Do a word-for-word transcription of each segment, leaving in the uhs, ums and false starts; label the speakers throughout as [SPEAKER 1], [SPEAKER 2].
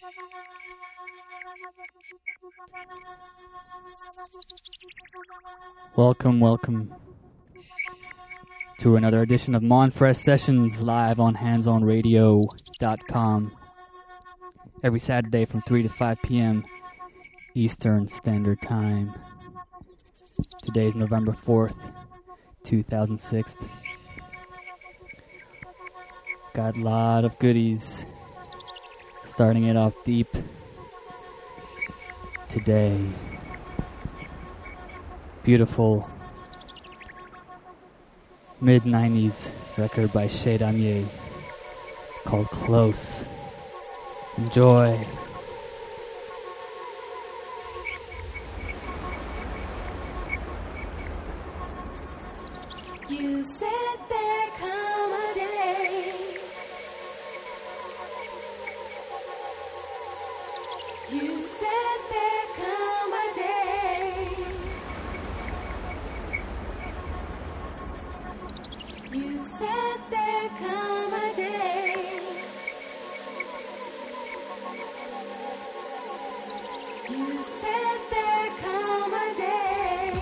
[SPEAKER 1] Welcome, welcome to another edition of Monfresh Sessions live on hands on radio dot com every Saturday from three to five p.m. Eastern Standard Time. Today is November fourth, two thousand six. Got a lot of goodies. Starting it off deep today. Beautiful mid nineties record by Chez Damier called Close. Enjoy.
[SPEAKER 2] You said there come a day. You said there come a day. You said there come a day. You said there come a day.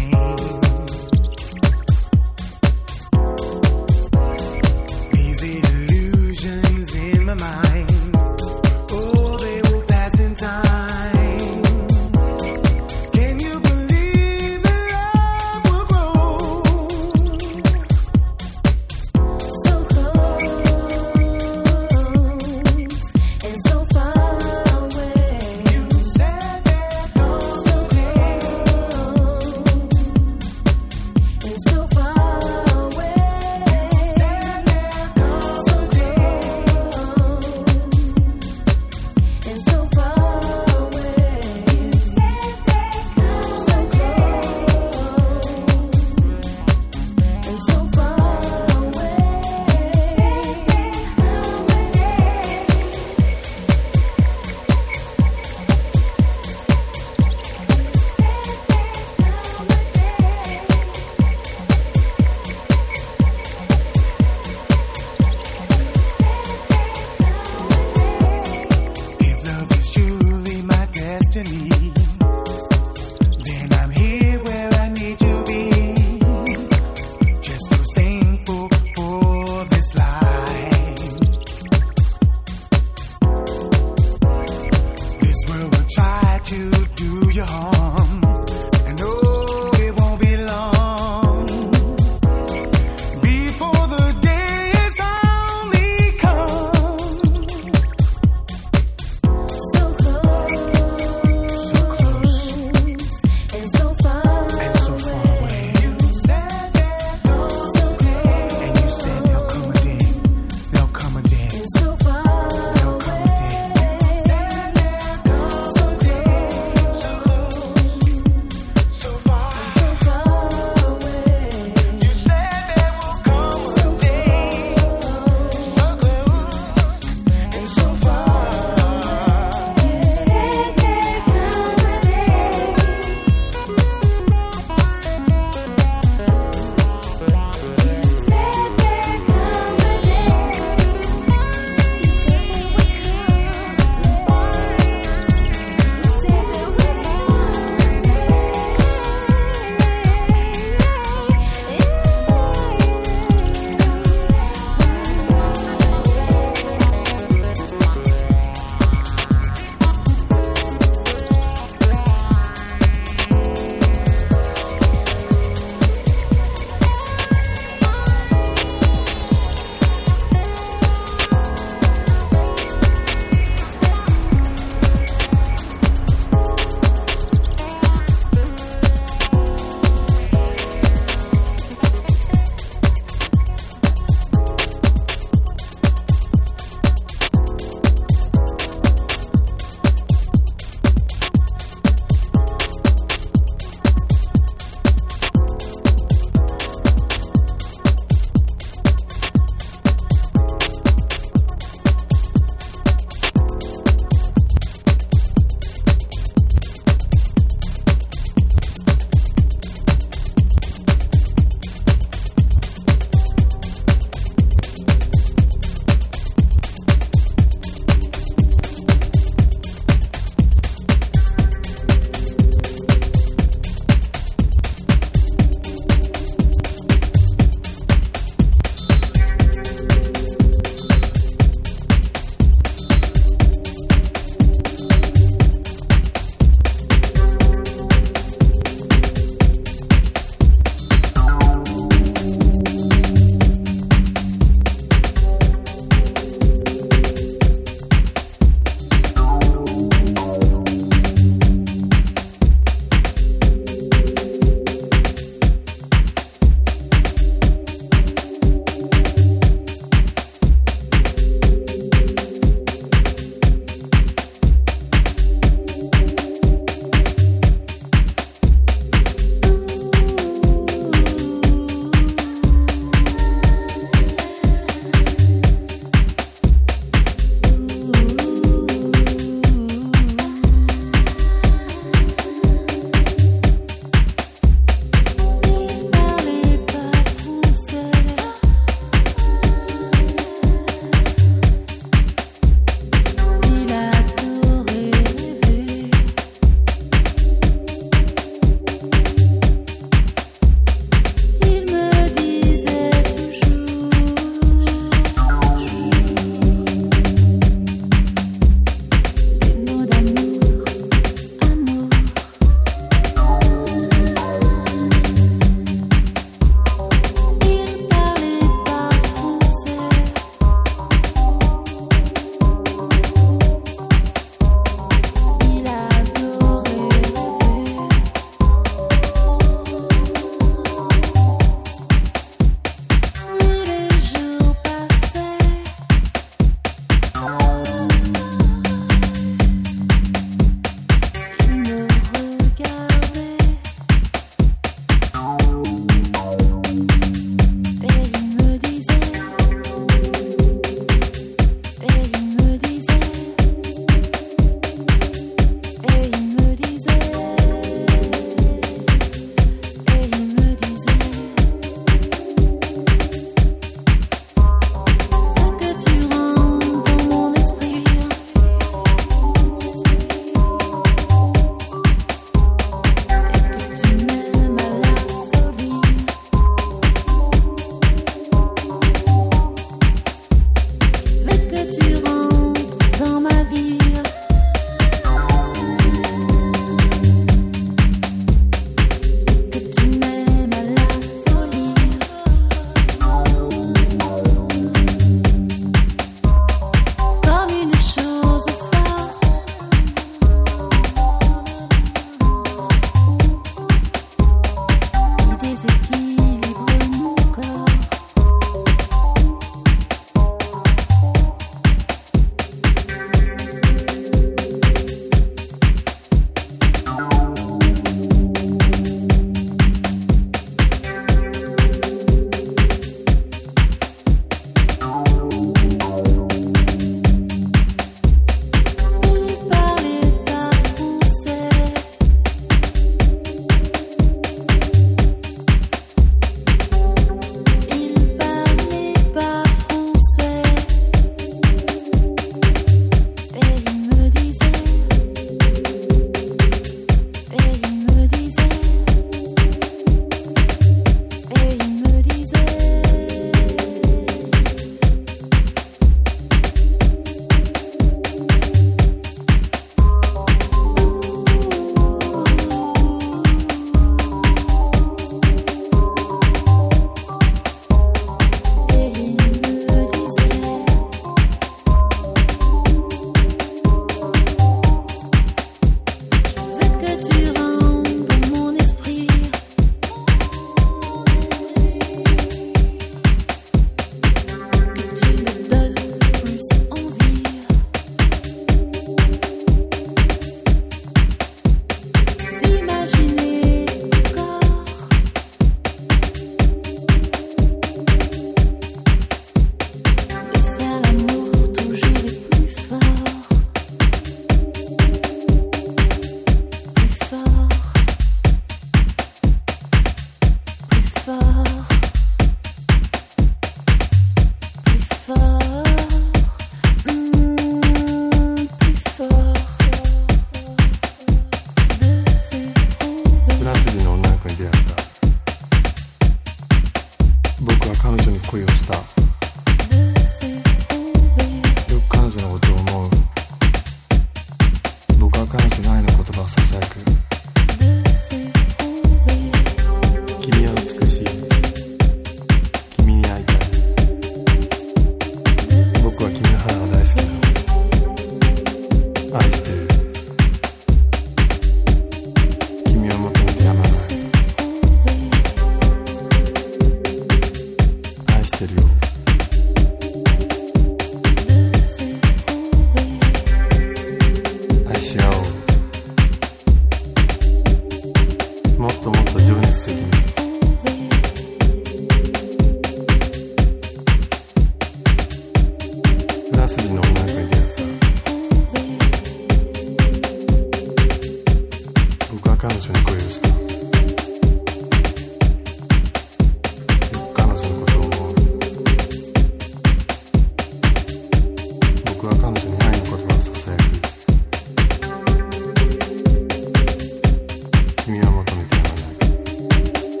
[SPEAKER 3] 君は求めてやまない。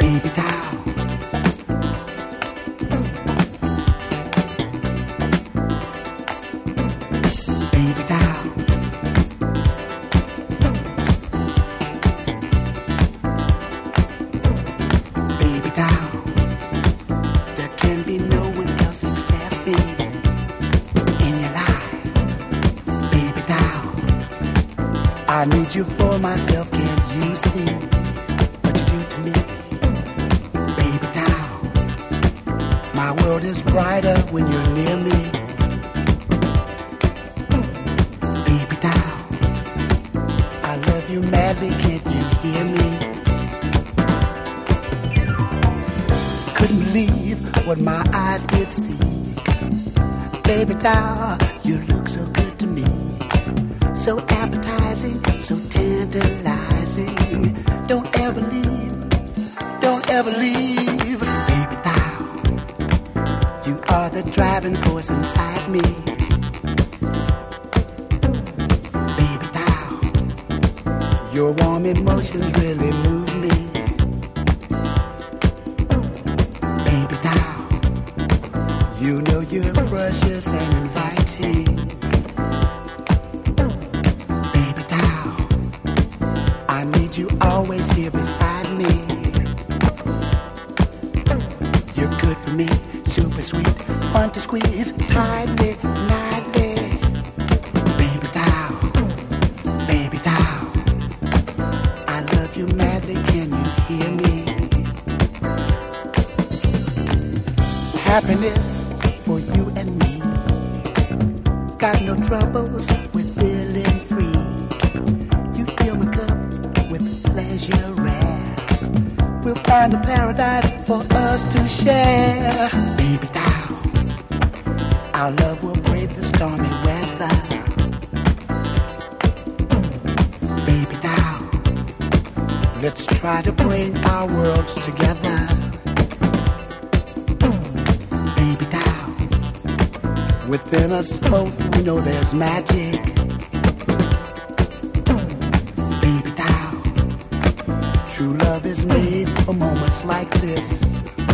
[SPEAKER 3] baby doll. Baby doll. Baby doll. There can be no one else except me in your life. Baby doll. I need you for myself, can't you see what you do to me? Baby doll. My world is brighter when you're near me. Baby doll. I love you madly, can't you hear me? Couldn't believe what my eyes did see. Baby doll, you look so good to me. So appetizing, so tantalizing. Don't ever leave, don't ever leave. Baby doll, you are the driving force inside me. Baby doll, your warm emotions really move me. Baby doll, you know you're precious and inviting. Baby doll, I need you always here beside me. You're good for me, super sweet, fun to squeeze, tightly, nightly. Baby doll, baby doll, I love you madly, can you hear me? Happiness for you and me. Got no troubles with feeling free. You fill my cup with pleasure rare. We'll find a paradise for us to share. Baby doll, our love will brave the stormy weather. Baby doll, let's try to bring our worlds together. Baby doll, within us both we know there's magic. Baby doll, true love is made for moments like this.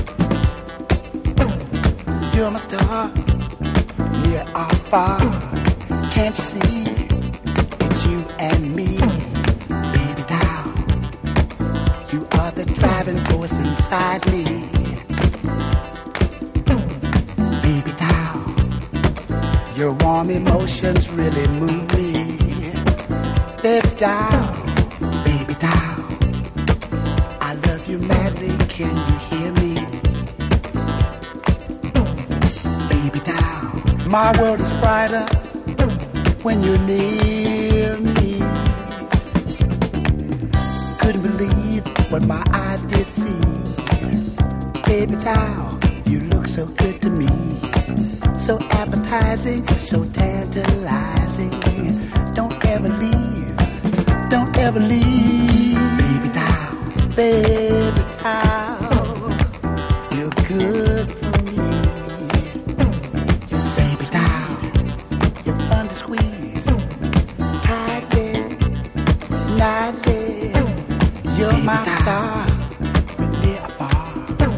[SPEAKER 3] You're my star, near or far. Can't you see? It's you and me. Baby doll, you are the driving force inside me. Baby doll, your warm emotions really move me. Baby doll, baby doll, I love you madly, can you hear me? Baby doll, my world is brighter when you're near me. Couldn't believe what my eyes did see. Baby doll, you look so good to me. So appetizing, so tantalizing. Don't ever leave, don't ever leave. Baby doll, baby doll, you're good for me. Baby doll, you're fun to squeeze, tightly, nightly. You're my star, near or far.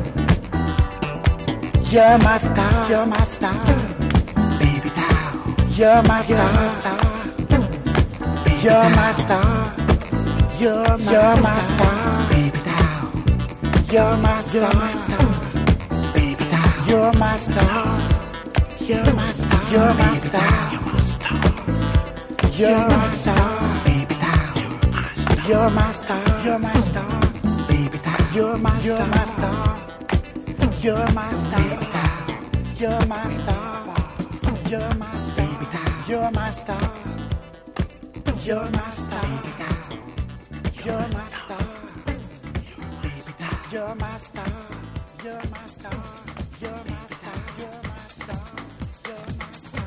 [SPEAKER 3] You're my star, you're my star. Baby doll, you're my star. You're my star. You're my, you're my star. Baby doll, you're my star. Baby doll, you're my star. You're my star. You're my star. You're my star. Baby doll, you're my star. You're my star. Baby doll, you're my you're my star. You're my star. Baby doll, you're my star. You're my star. Baby doll, you're my star. You're my star. Baby doll, you're my star. Baby doll, you're my star. You're my star. You're my star. You're my star. You're my star.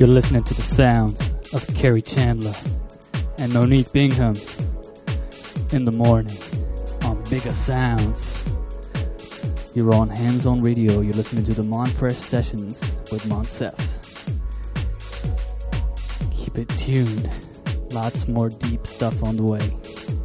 [SPEAKER 1] You're listening to the sounds of Kerry Chandler and Monique Bingham in the morning on Bigger Sounds. You're on Hands On Radio. You're listening to the Monfresh Sessions with Monsef. Keep it tuned. Lots more deep stuff on the way.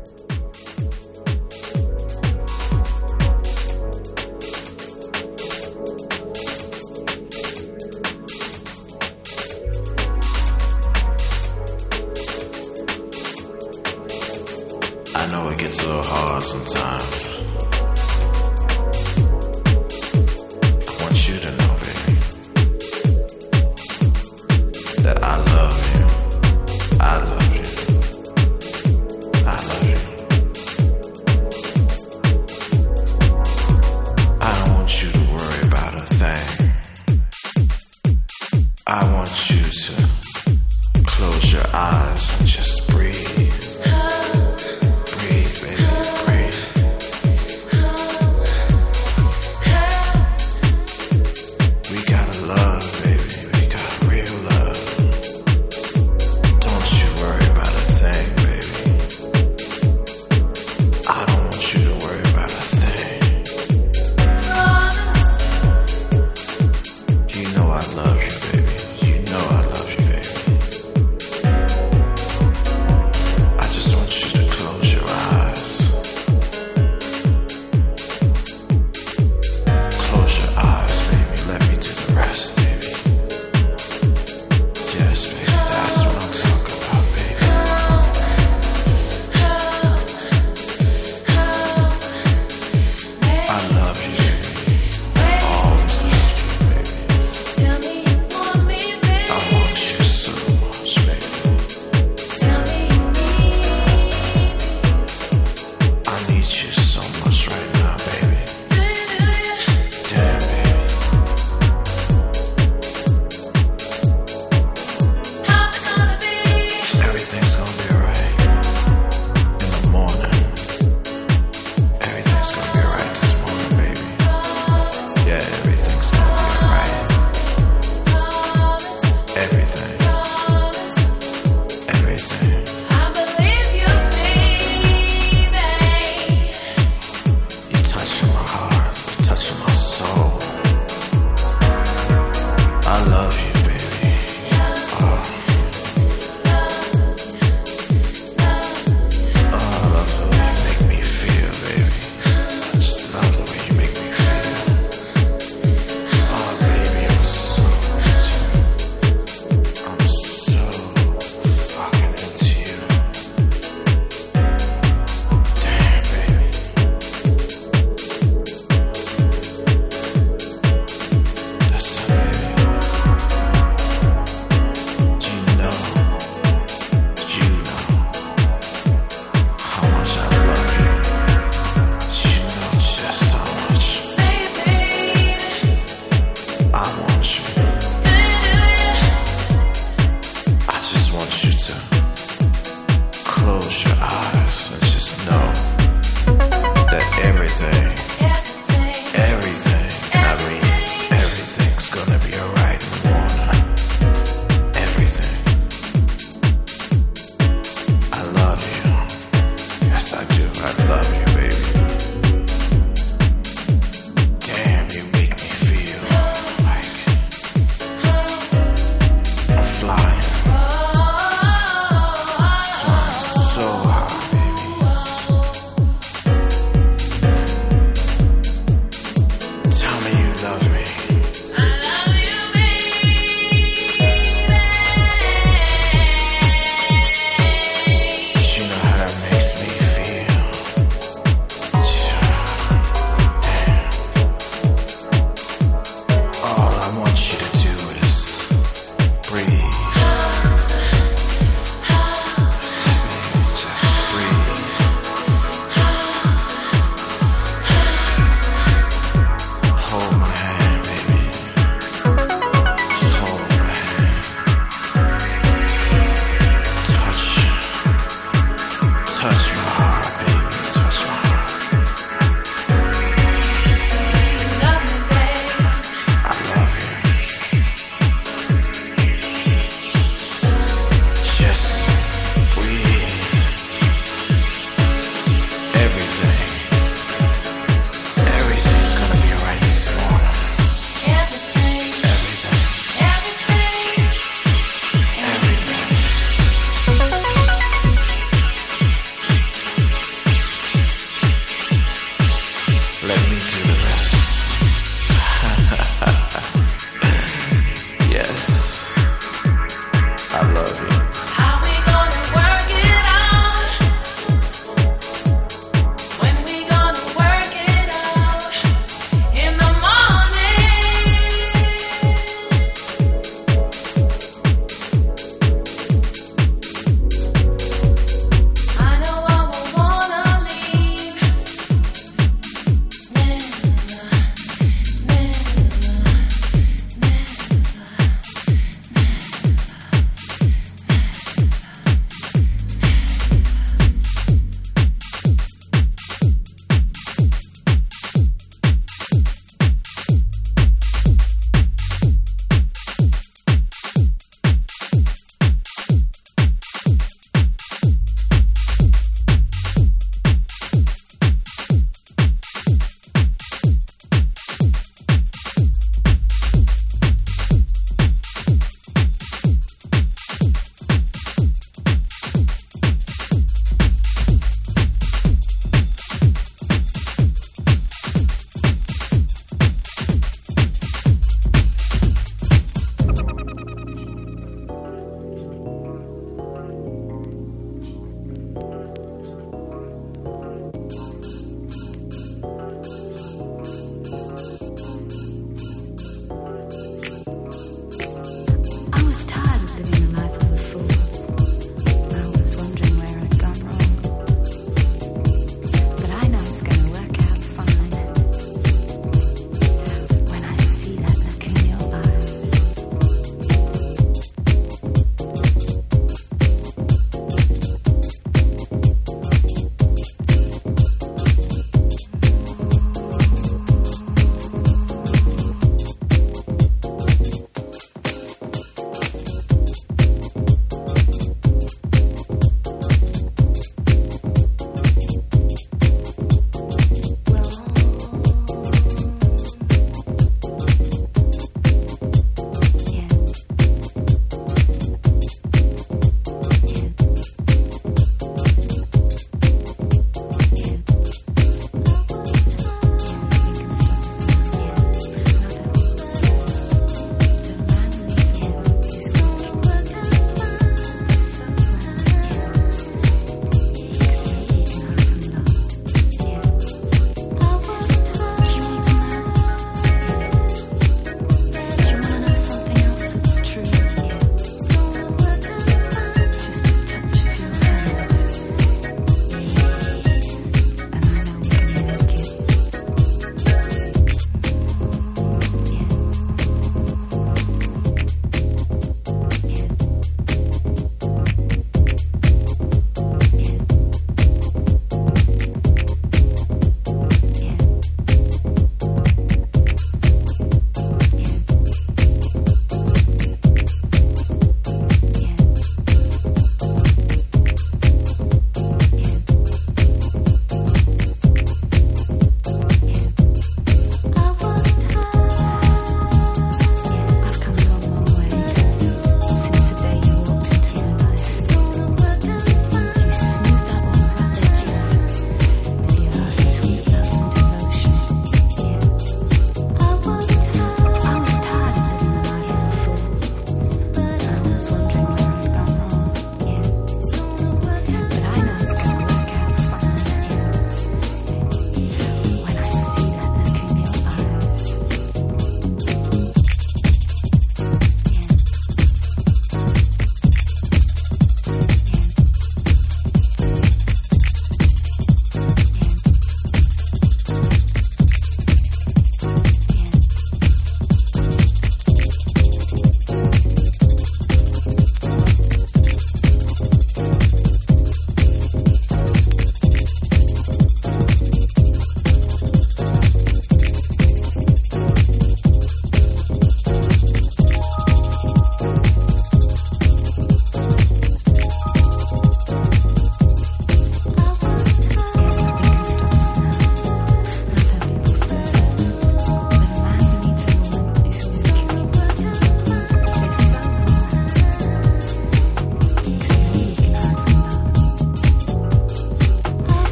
[SPEAKER 4] I know it gets a little hard sometimes. I want you to know, baby, that I love you. I love you. I love you. I don't want you to worry about a thing. I want you to close your eyes and just breathe. Breathe, baby, breathe.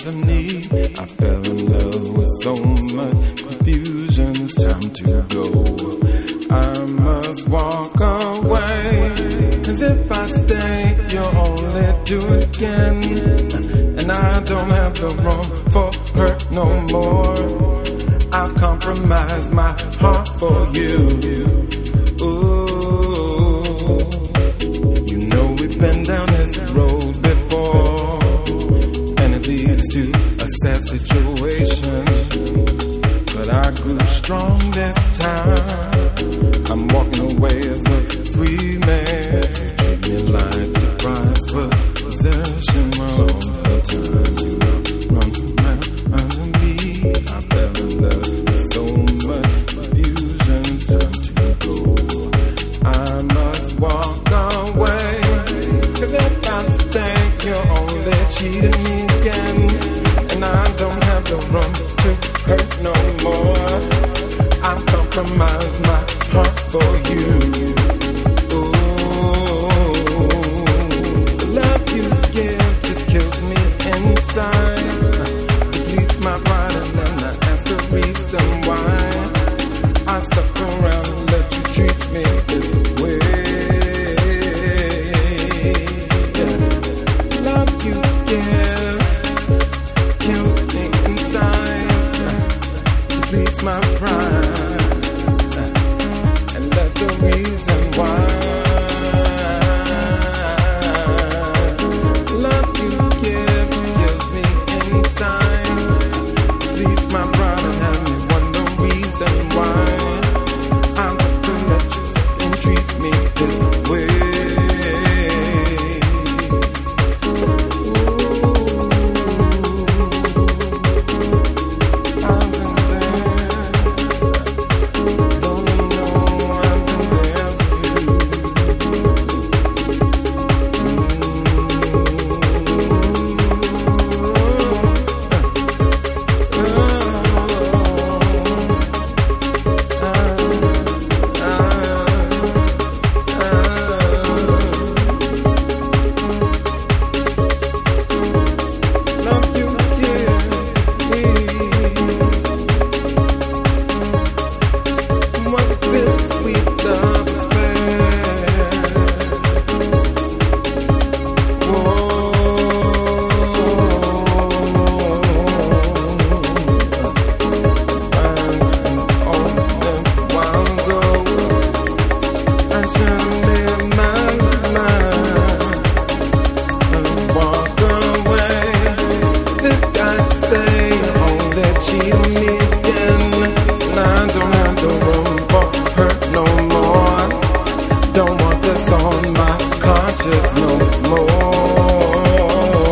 [SPEAKER 5] I need. I fell in love with so much confusion. It's time to go. I must walk away. Cause if I stay, you'll only do it again. And I don't have the room for hurt no more. I've compromised my heart for you. Ooh, you know we've been down this road before, and it leads to a sad situation. But I grew strong this time. I'm walking away as a free man. Treat me like the prize for possession. While all the time you run around under me, I fell in love with so much confusion. It's time to go. I must walk away. Cause if I stay, you're only cheating me again. And I don't have the room to hurt no more. I've compromised my heart for you. Ooh, the love you give just kills me inside. It bleeds my pride and then I ask the reason why I stuck around and let you treat me this way. Yeah. Love you give kills me inside. It bleeds my pride. The reason why love you give kills me inside. Please my pride and have me wonder reason why I'm not to let you and treat me this way. Ooh, I've been there. Don't you know I've been there for you? Love you give me what a bittersweet love affair. I shall live my life and walk away. If I stay, only cheating me again. And I don't have the room for hurt no more. Don't want this on my conscience no more.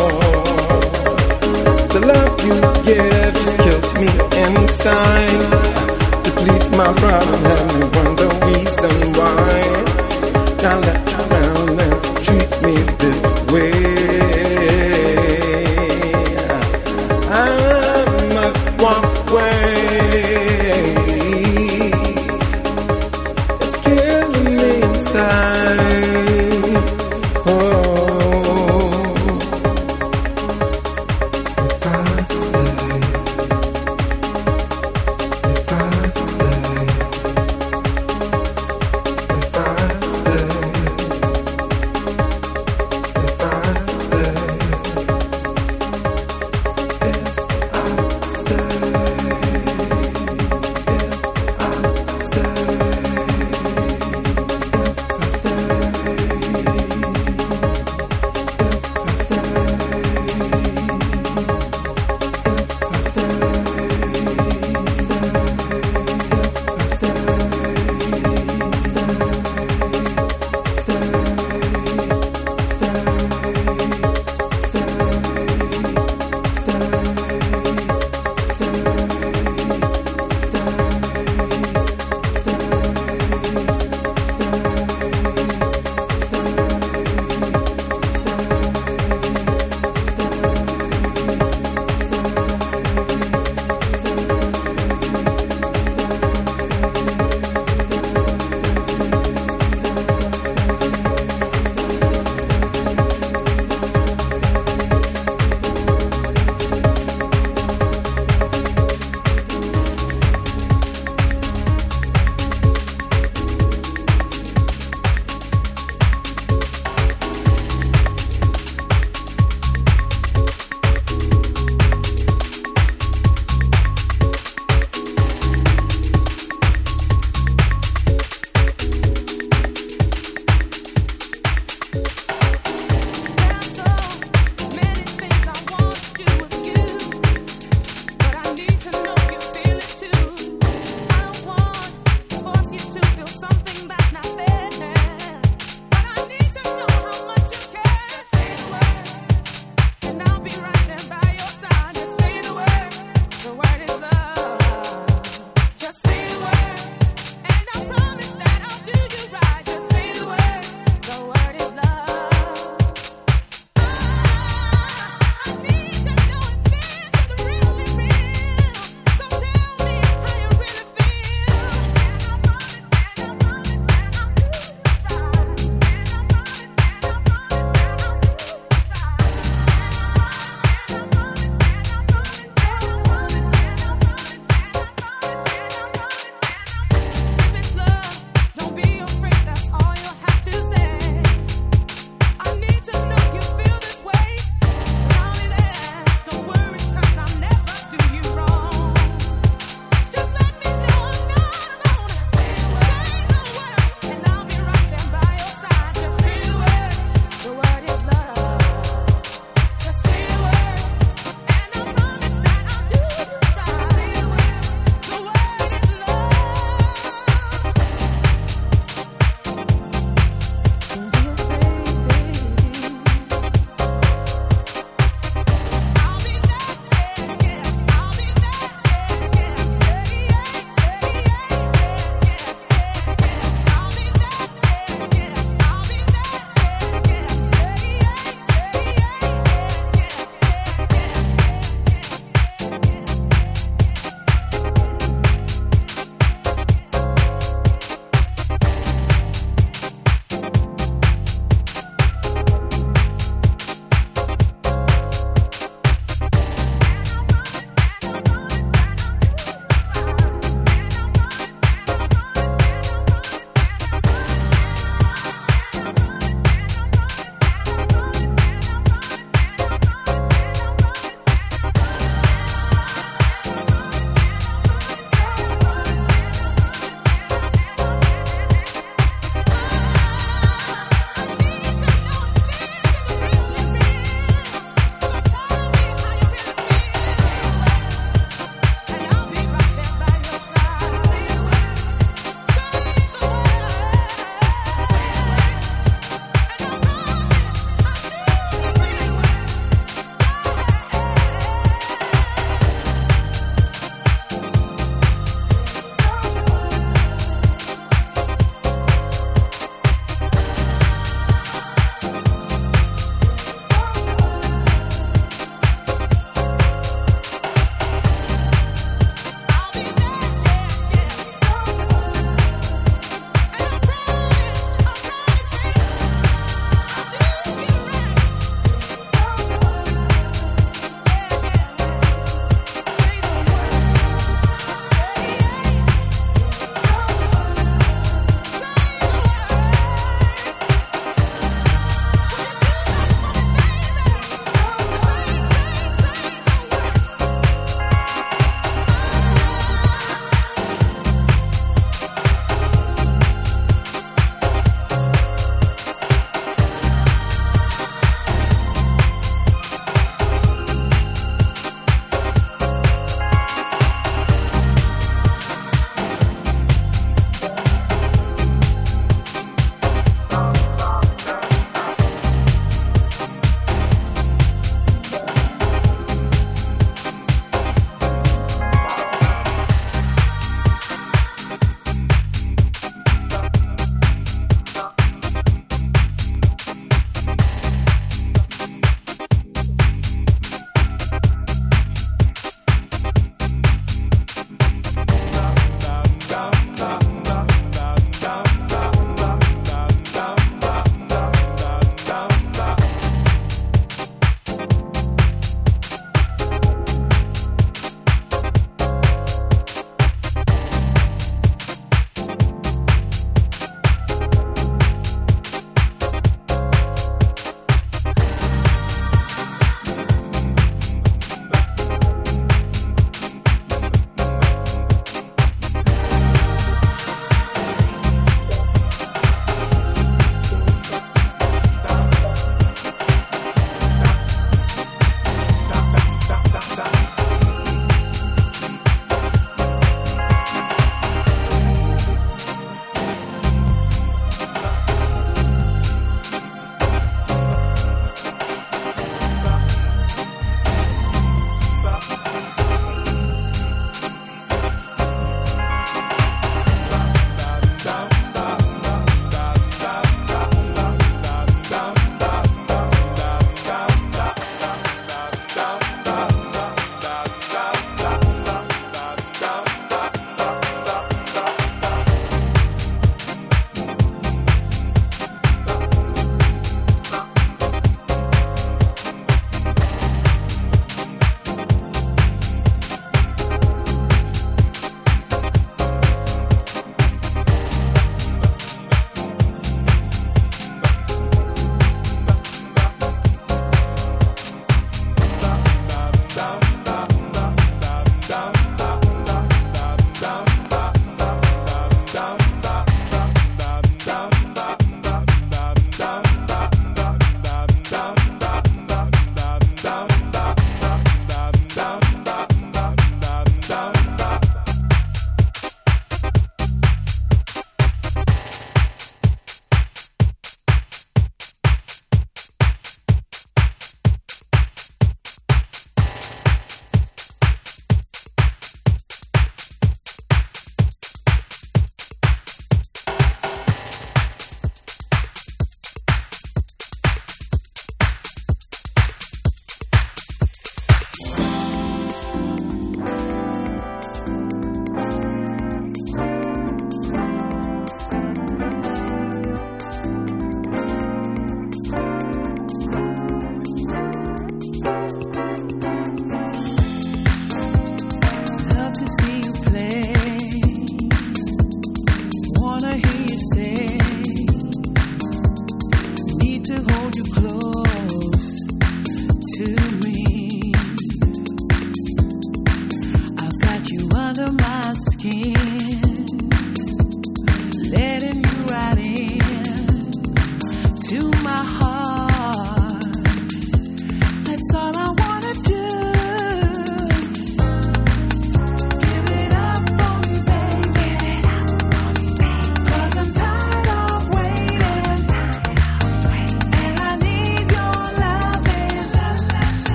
[SPEAKER 5] The love you give just kills me inside. To please my pride and have me wonder reason why y'all let you down and treat me this way. I must walk away. It's killing me inside. Oh, if I stay, if I stay, if I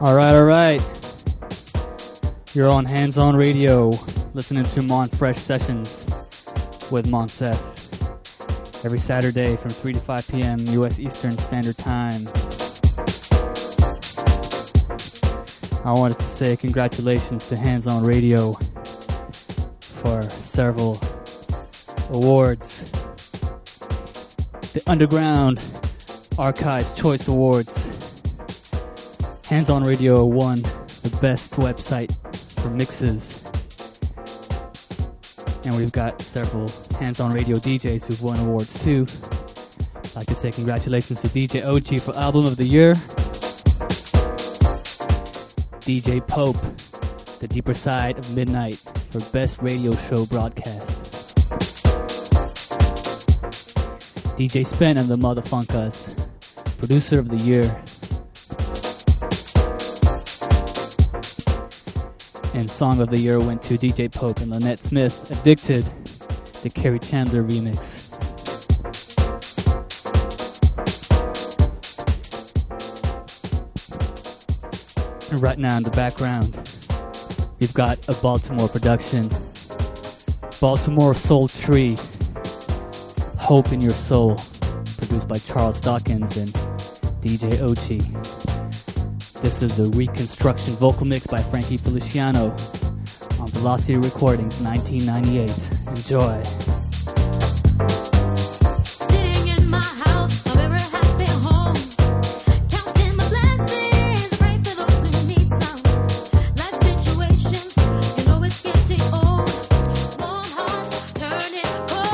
[SPEAKER 1] Alright, alright. You're on Hands On Radio, listening to Mon Fresh Sessions with Monsef. Every Saturday from three to five p.m. U S Eastern Standard Time. I wanted to say congratulations to Hands On Radio for several awards. The Underground Archives Choice Awards. Hands On Radio won the best website for mixes. And we've got several Hands On Radio D Js who've won awards too. I'd like to say congratulations to D J Ochi for Album of the Year. D J Pope, The Deeper Side of Midnight for Best Radio Show Broadcast. D J Spen and the Motherfunkas, Producer of the Year. And Song of the Year went to D J Pope and Lynette Smith, Addicted, the Kerry Chandler remix. And right now in the background, we've got a Baltimore production. Baltimore Soul Tree, Hope in Your Soul, produced by Charles Dawkins and D J Ochi. This is the Reconstruction vocal mix by Frankie Feliciano on Velocity Recordings nineteen ninety-eight. Enjoy.
[SPEAKER 2] Sitting in my house, a very happy home. Counting my blessings, pray for those who need some. Life situations, you know it's getting old. Warm hearts, turning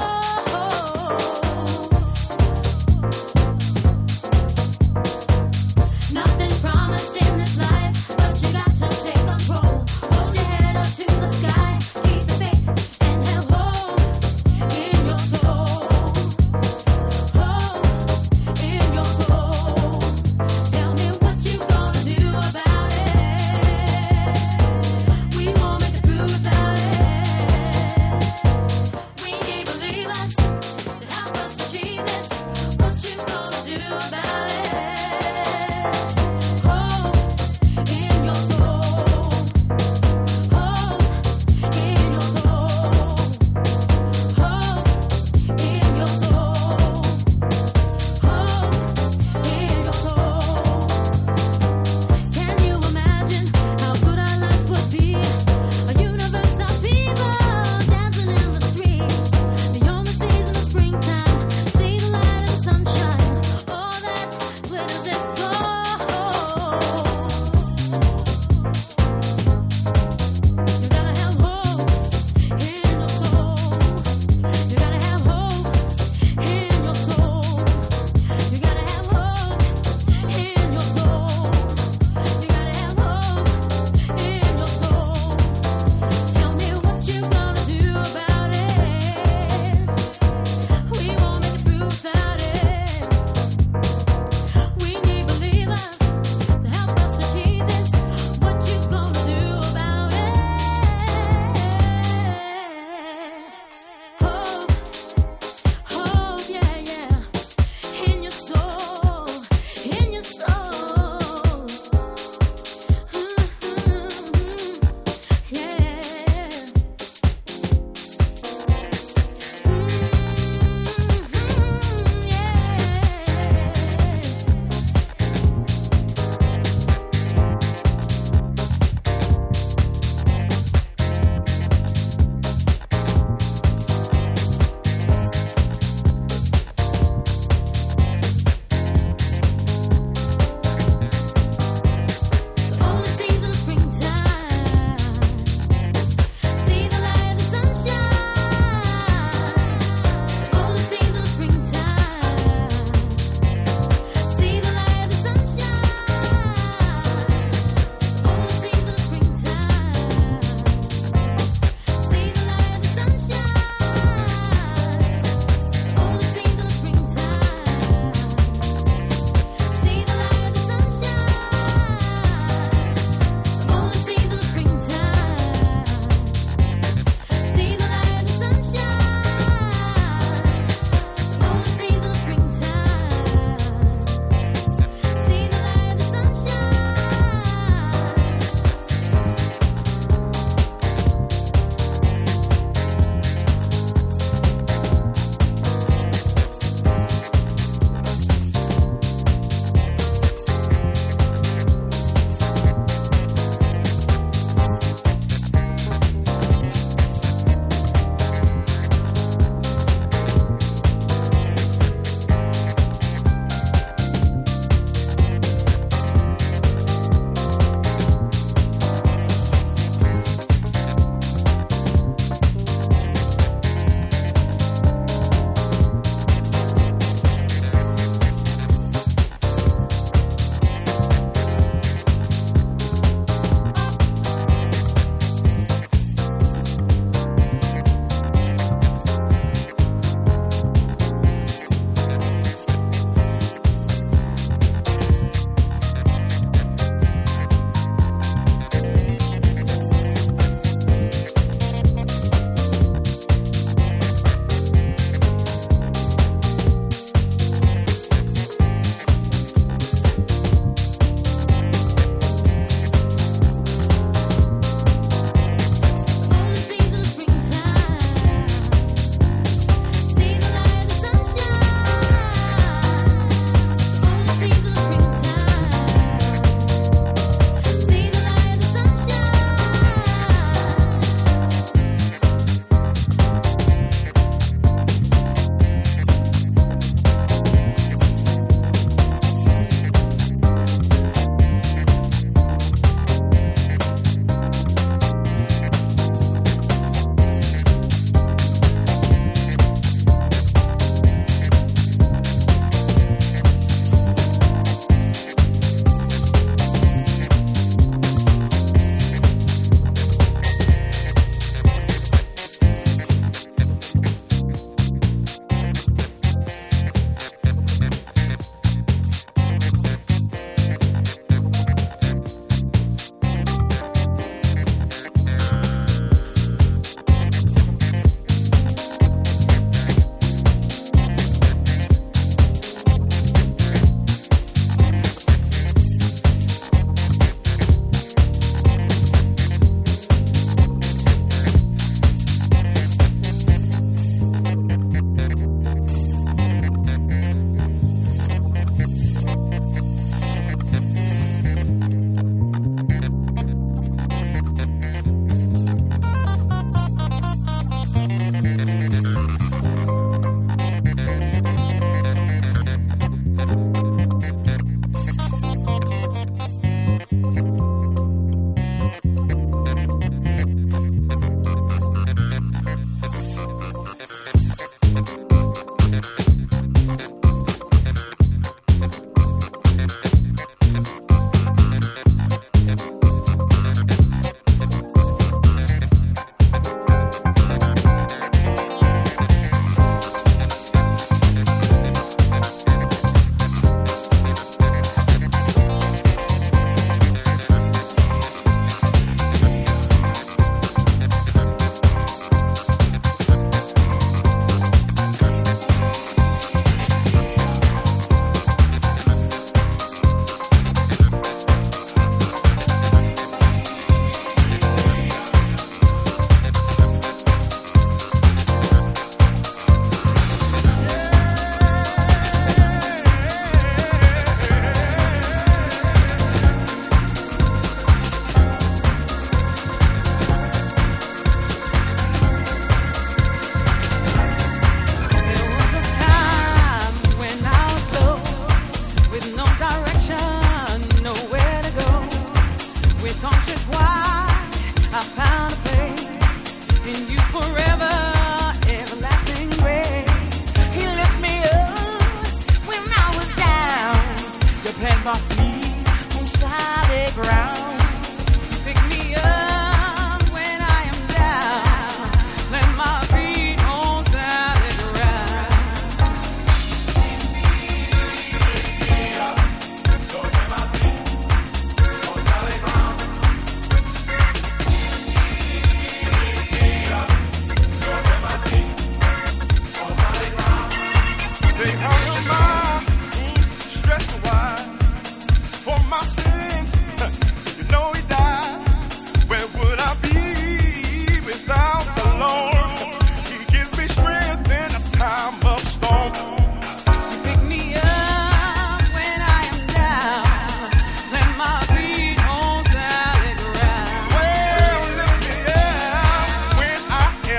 [SPEAKER 2] cold. Nothing's promised in this life, but you got to take control. Hold your head up to the sky, keep the faith and have hope in your soul.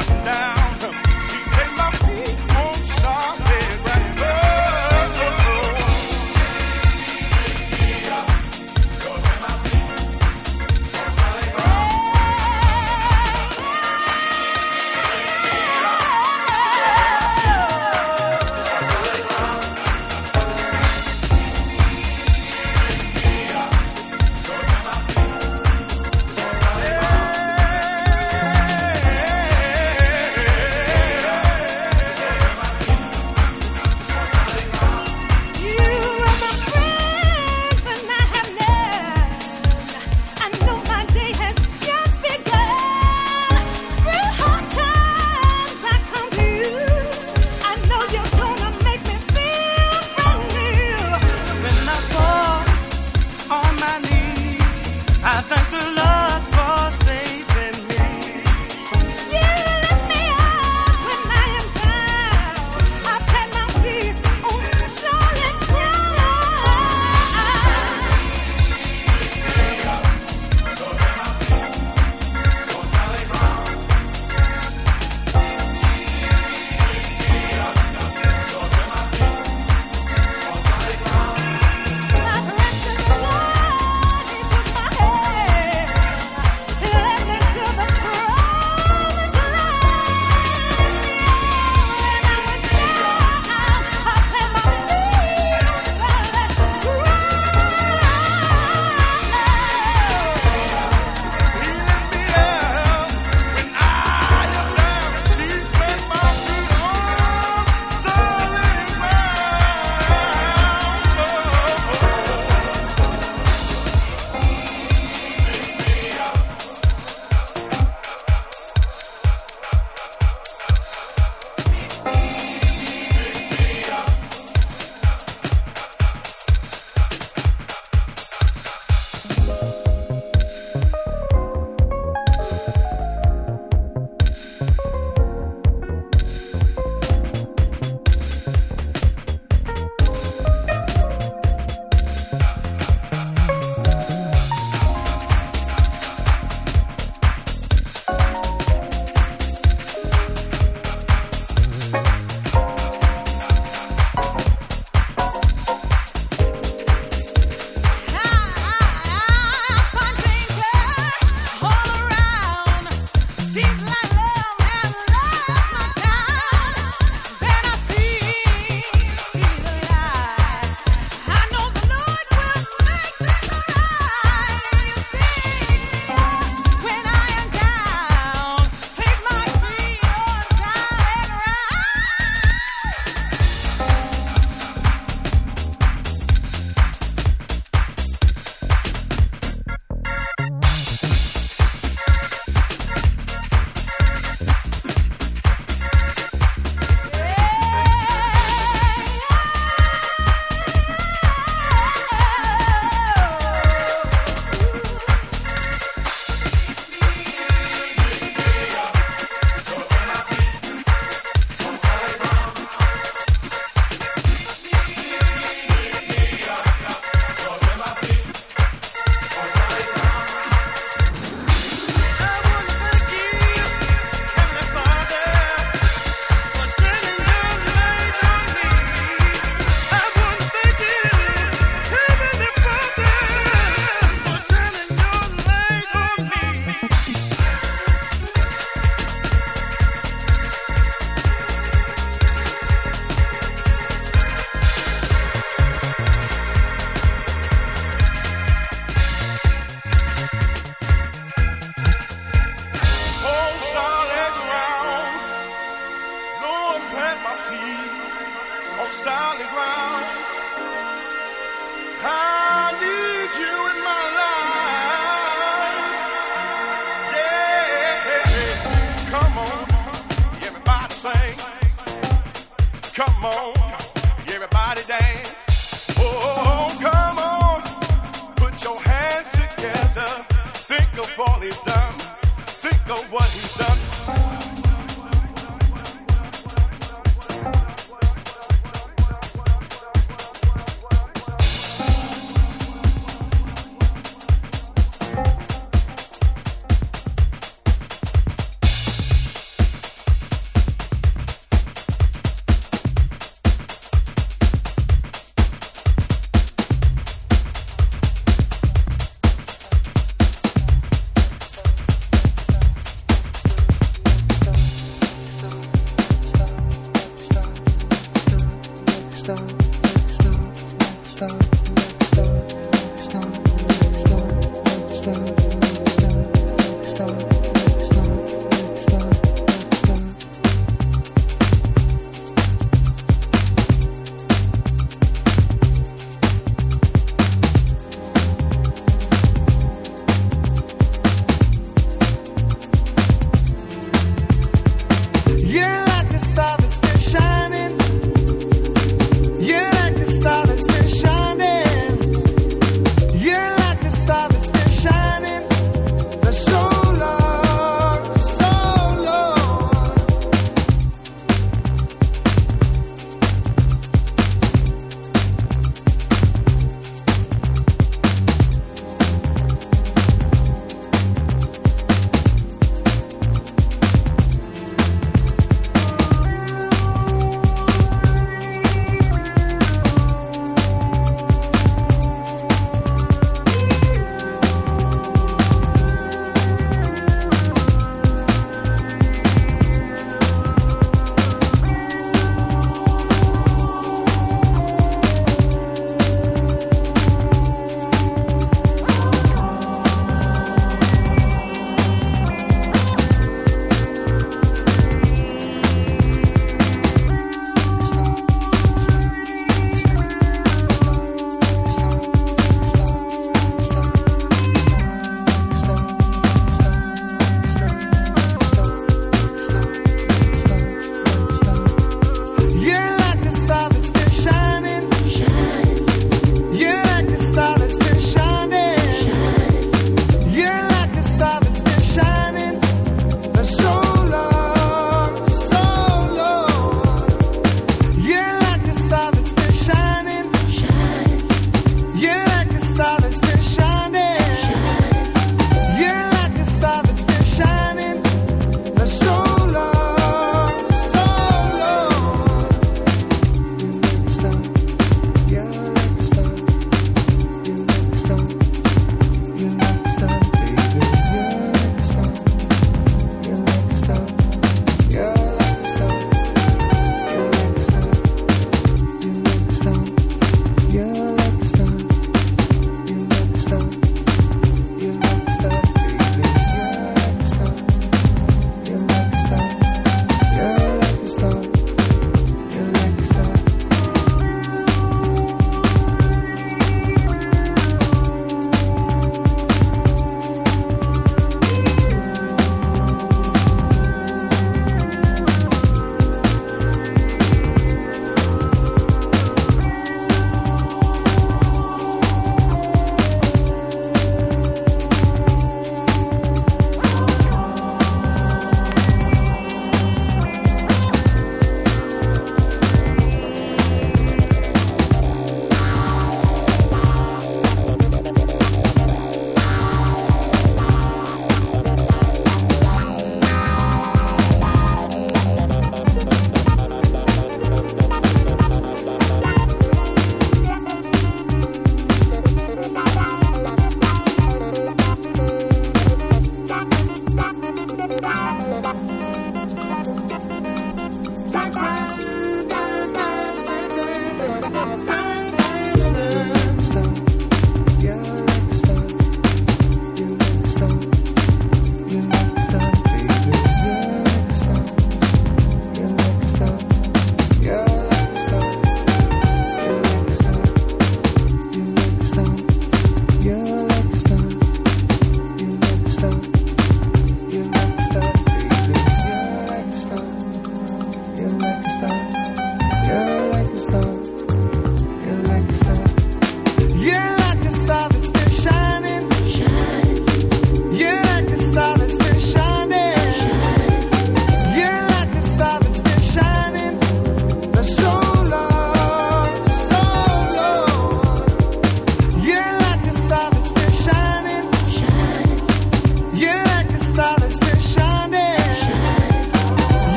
[SPEAKER 5] solid ground. I need you in my life. Yeah, come on, everybody sing. Come on, everybody dance. Oh, come on, put your hands together. Think of all he's done. Think of what he's done.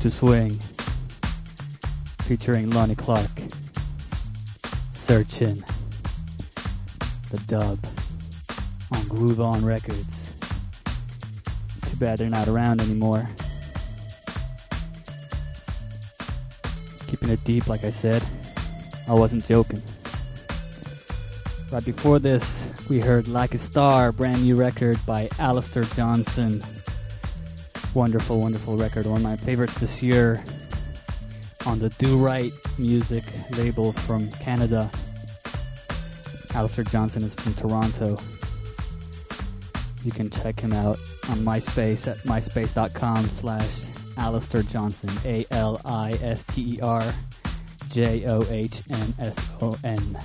[SPEAKER 1] to Swing, featuring Lonnie Clark. Searching the dub on Groove On Records. Too bad they're not around anymore. Keeping it deep, like I said. I wasn't joking. Right before this, we heard Like a Star, brand new record by Alistair Johnson. Wonderful, wonderful record. One of my favorites this year on the Do Right Music label from Canada. Alistair Johnson is from Toronto. You can check him out on MySpace at myspace.com slash Alistair Johnson. A L I S T E R J O H N S O N.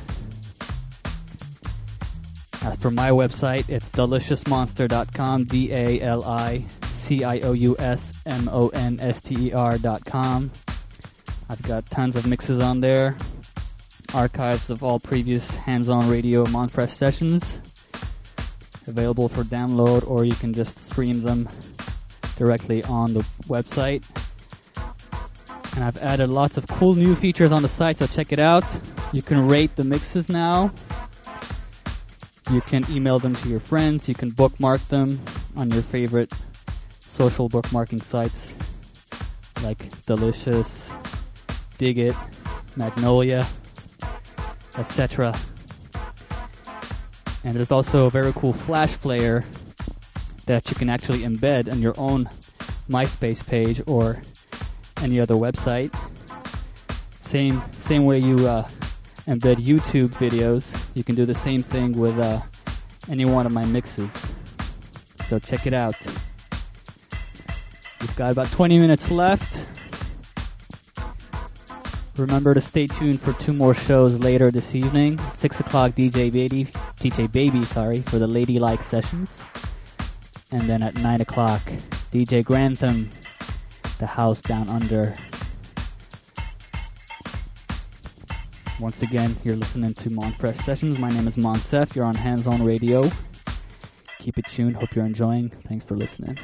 [SPEAKER 1] As for my website, it's delicious monster dot com, D A L I C I O U S M O N S T E R dot com. I've got tons of mixes on there, archives of all previous Hands-On Radio Monfresh sessions, available for download, or you can just stream them directly on the website. And I've added lots of cool new features on the site, so check it out. You can rate the mixes now. You can email them to your friends. You can bookmark them on your favorite social bookmarking sites like Delicious, Dig It, Magnolia, et cetera. And there's also a very cool Flash player that you can actually embed on your own MySpace page or any other website. Same same way you uh, embed YouTube videos, you can do the same thing with uh, any one of my mixes. So check it out. We've got about twenty minutes left. Remember to stay tuned for two more shows later this evening. Six o'clock, D J Baby, D J Baby, sorry, for the Ladylike sessions, and then at nine o'clock, D J Grantham, the House Down Under. Once again, you're listening to Monfresh Sessions. My name is Monsef. You're on Hands-On Radio. Keep it tuned. Hope you're enjoying. Thanks for listening.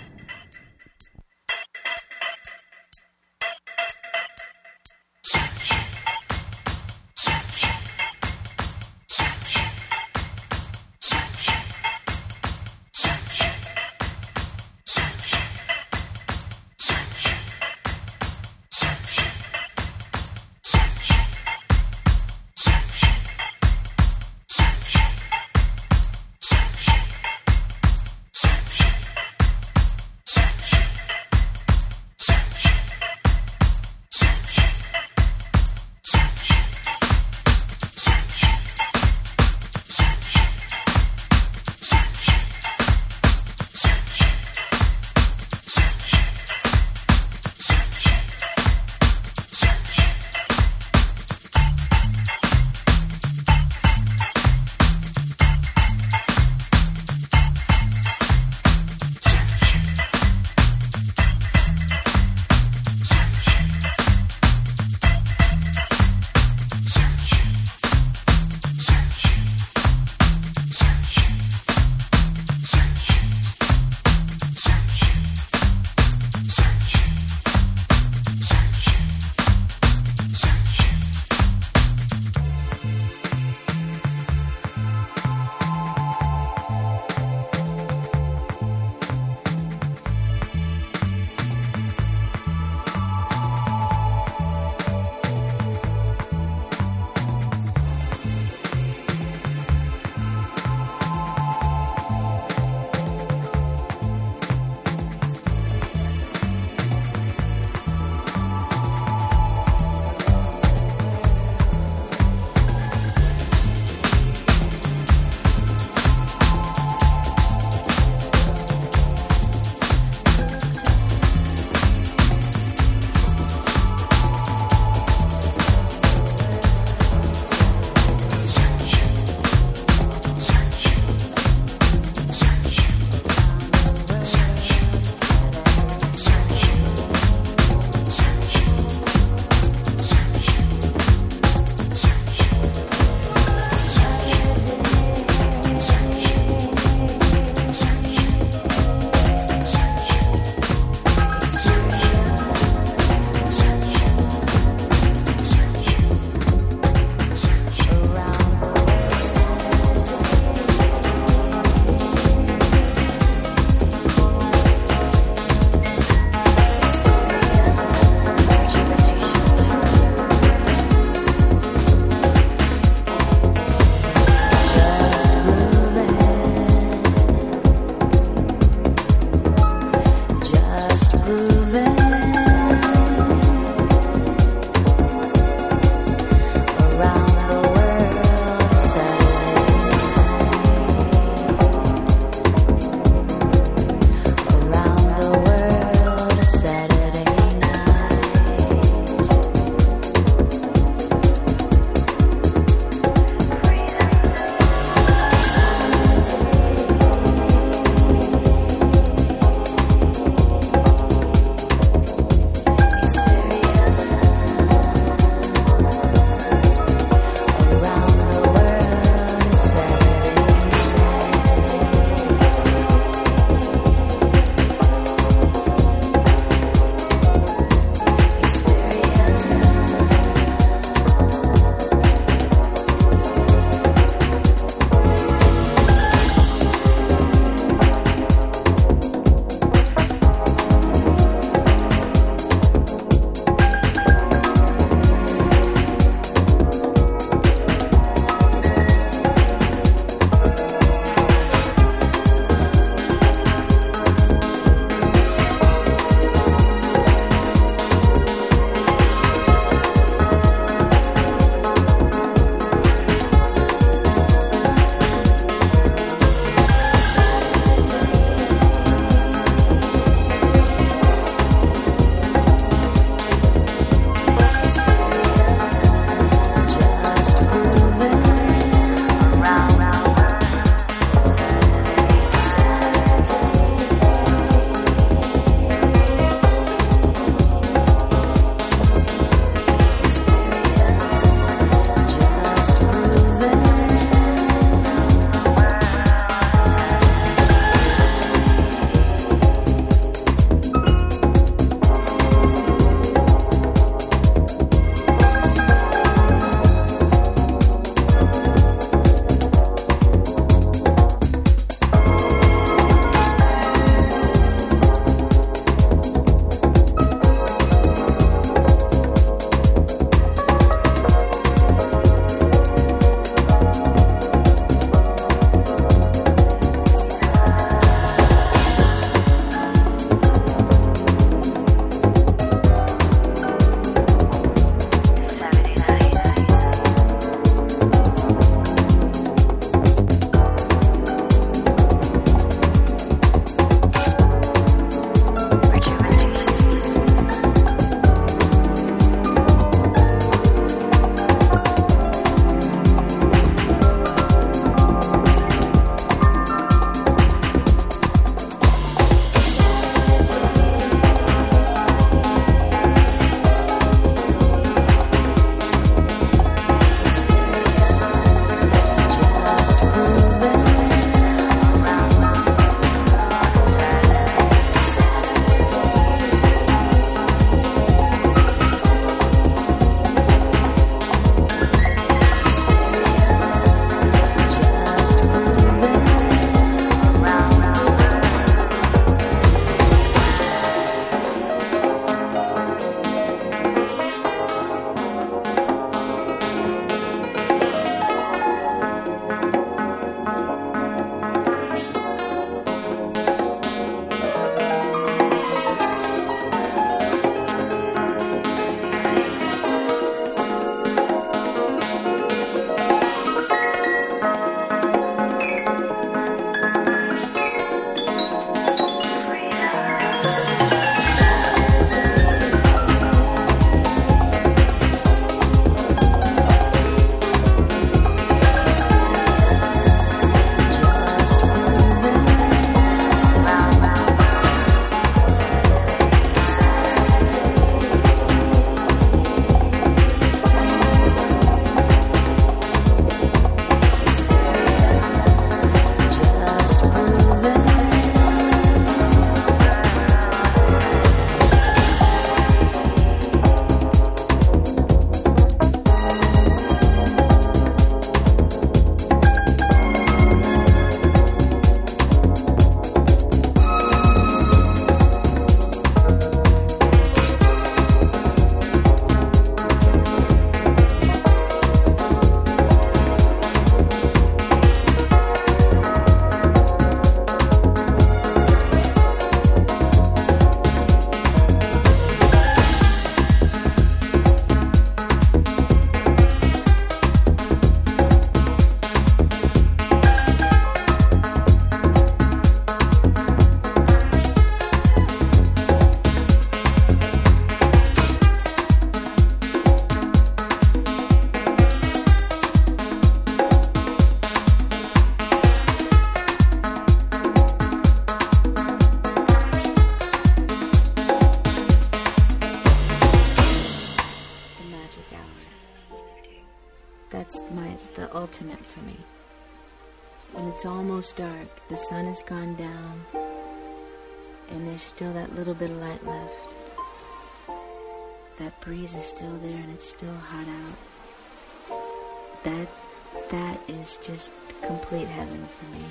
[SPEAKER 6] magic hours. That's my the ultimate for me. When it's almost dark, the sun has gone down, and there's still that little bit of light left. That breeze is still there, and it's still hot out. That that is just complete heaven for me.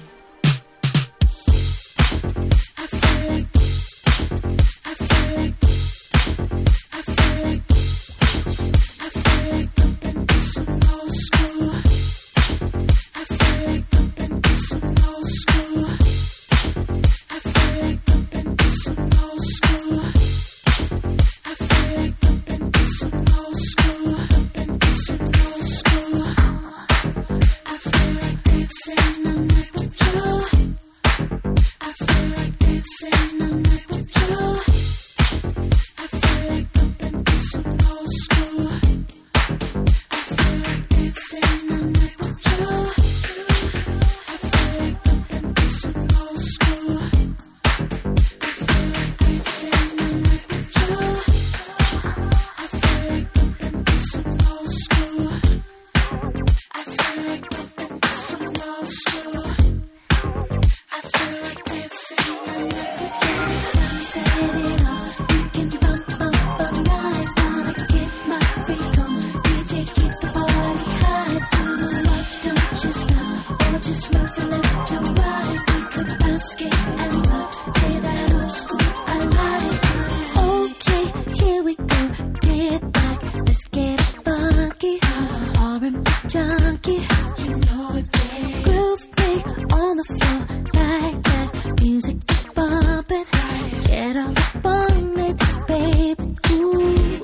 [SPEAKER 6] I feel like I feel like I feel like I feel like bumping to some old school. I feel like bumping to some old school. I feel like bumping to some old school. I feel like bumping to some old school. Bumping to some old school. I feel like dancing the night with you. I feel like dancing the night with you. I feel like bumping to some old school. I feel like dancing the night with you. I feel like bumping to some old school. I feel like dancing the night with you. I feel like bumping to some old school. I feel like bumping to some old school. I feel like dancing the night with you. Set it off, we can bump, bump, all night. Wanna get my freak on. D J, keep the party high. Do the walk, don't just stop, or just move from left to right. We could bounce, skate, and rock. Play that old school, I like. Okay, here we go. Get back, let's get it funky. R and B junkie, you know it, babe. Groove me on the floor like that. Music is bumping. Get all up on it, baby. Ooh.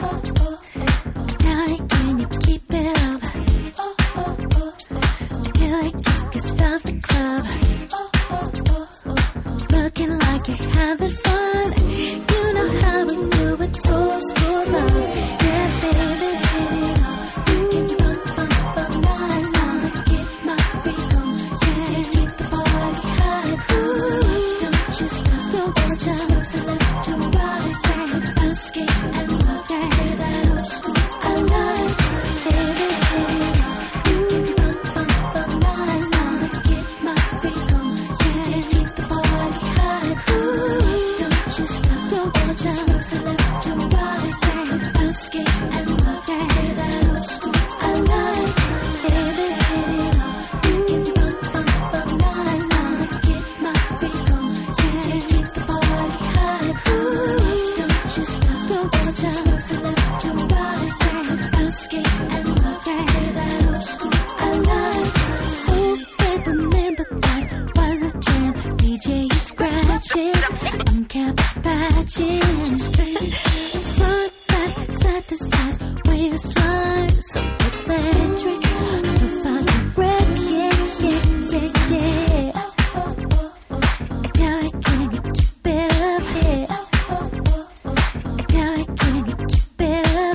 [SPEAKER 6] Now can you keep it up? Till I kick us out the club. Looking like you're having fun. You know how we do it, so school love. Yeah, baby. We can bump, bump, bump, night. Wanna get my freak on. Yeah, keep the party high. Ooh, don't you stop, don't watch out. From left to right, yeah. Bounce, skate, and rock. Yeah, that old school I like. Baby, we can bump, bump, bump, night. Wanna get my freak on. Yeah, keep the party high. Ooh, don't you stop, don't watch out. From left to right, yeah. Bounce, skate, and rock. Yeah, that old school I like. Baby, we can bump, bump, bump, night. Wanna get my freak on. Yeah, keep the party high. Ooh, don't you stop, don't watch out. From left to right, yeah. Bounce, skate, and rock. Yeah, that old school I like. Oh, babe, remember that was the jam. D J is scratching, I'm cabbage patching. Front, back, side to side, way to slide. So electric, the fire wreck, yeah, yeah, yeah, yeah. Now I can't keep it up, yeah. Now I can't keep it up.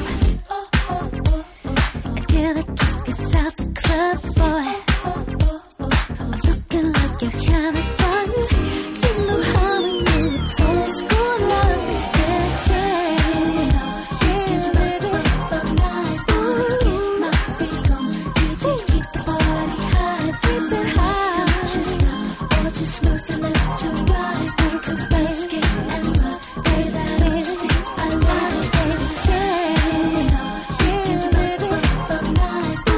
[SPEAKER 6] Till I kick us out the club, boy. Looking like you're having fun. You know how we do it, old school love. Yeah, yeah. Yeah, baby. Ooh, get my freak on. D J, keep the party high. Keep it high. Don't just stop, or just move from left to right. We could bounce, skate, and rock. Play that old school I like, baby. Yeah, yeah, baby.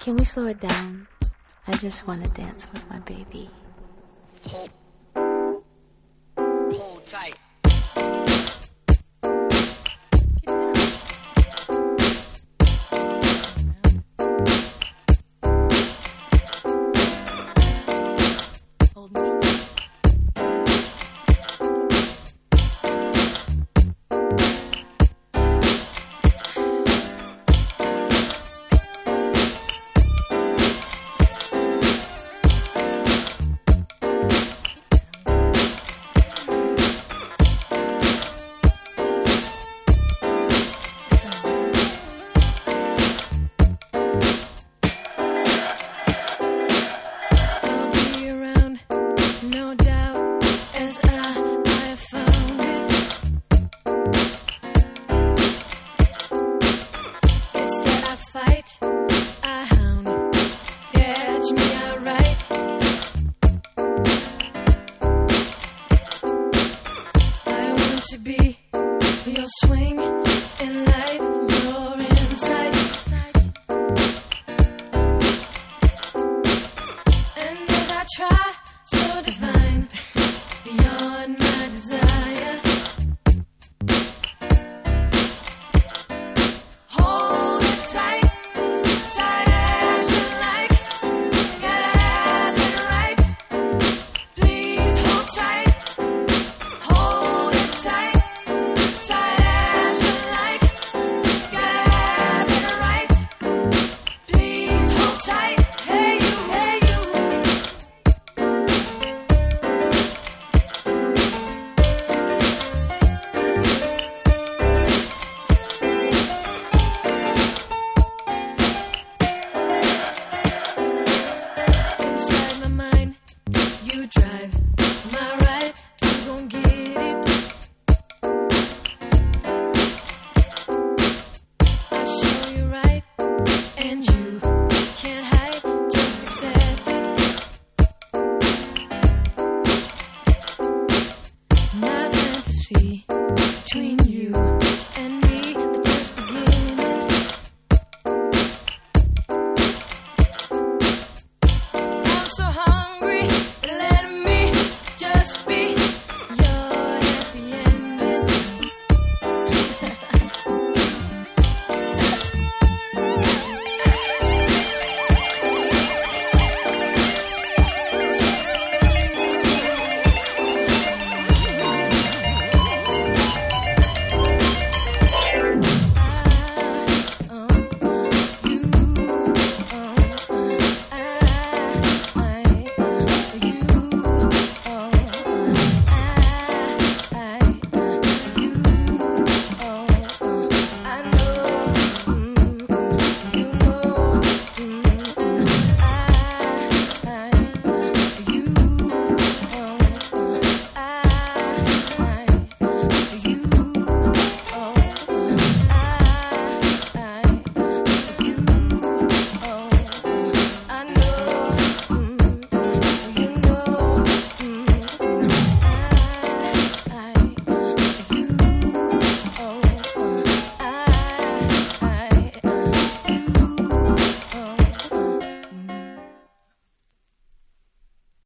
[SPEAKER 7] Can we slow it down? I just want to dance with my baby.